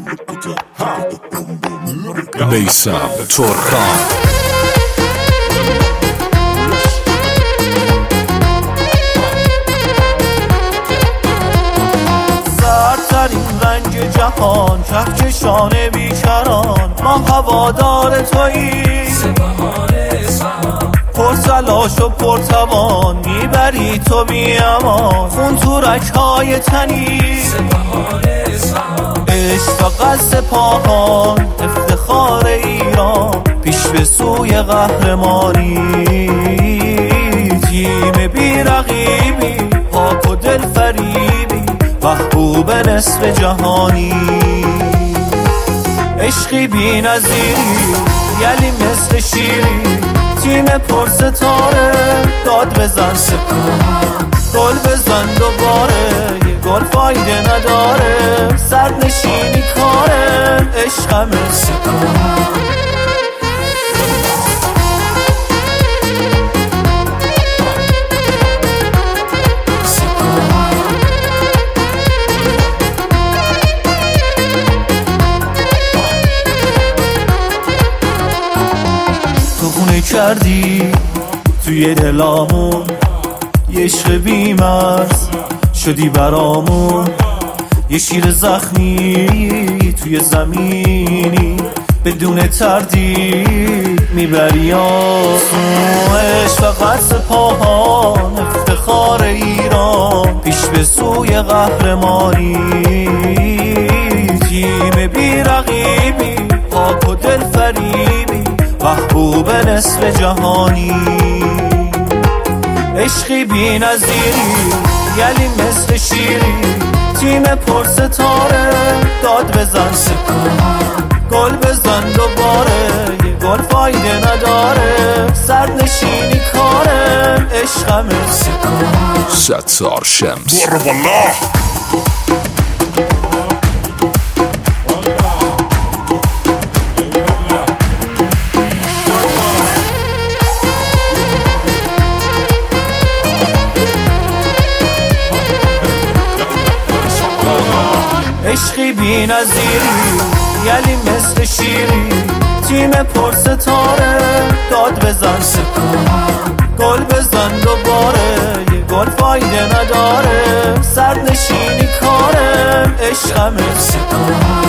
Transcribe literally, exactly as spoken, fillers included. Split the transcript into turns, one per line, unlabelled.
میثم ترکان.
سردترین رنگ جهان، کهکشان بیکران، ما هوادار تویی، پرتلاش و پرتوان، میبری تو بی امان، خون تو رگ‌های تنی، عشق و قصد پاهان، افتخار ایران، پیش به سوی قهرمانی، تیم بی رقیبی، پاک و دل فریبی، محبوب نصف جهانی، عشقی بی نظیری، یلی مثل شیری، تیم پر ستاره، داد بزن سپاه، گل بزن دوباره، یه گل فایده نداره، سرد نشینی کاره، عشقم سپاه. تو خونه کردی توی دلامون، یه عشق بی‌مرز شدی برامون، یه شیر زخمی توی زمینی، بدون تردید میبری آسون، عشق و قصد پاهان، افتخار ایران، پیش به سوی قهرمانی، تیم بی رقیبی، پاک و دل فریبی، محبوب نصف جهانی، عشقی بی نظیری، یلی مثل شیری، تیم پر ستاره، داد بزن سپاه، گل بزن دوباره، یه گل فایده نداره، سرد نشینی کاره، عشقم سپاه.
ستار شمس
برو والله.
عشقی بی نظیری، یلی مثل شیری، تیم پر ستاره، داد بزن سپاه، گل بزن دوباره، یه گل فایده نداره، سرد نشینی کاره، عشقم سپاه.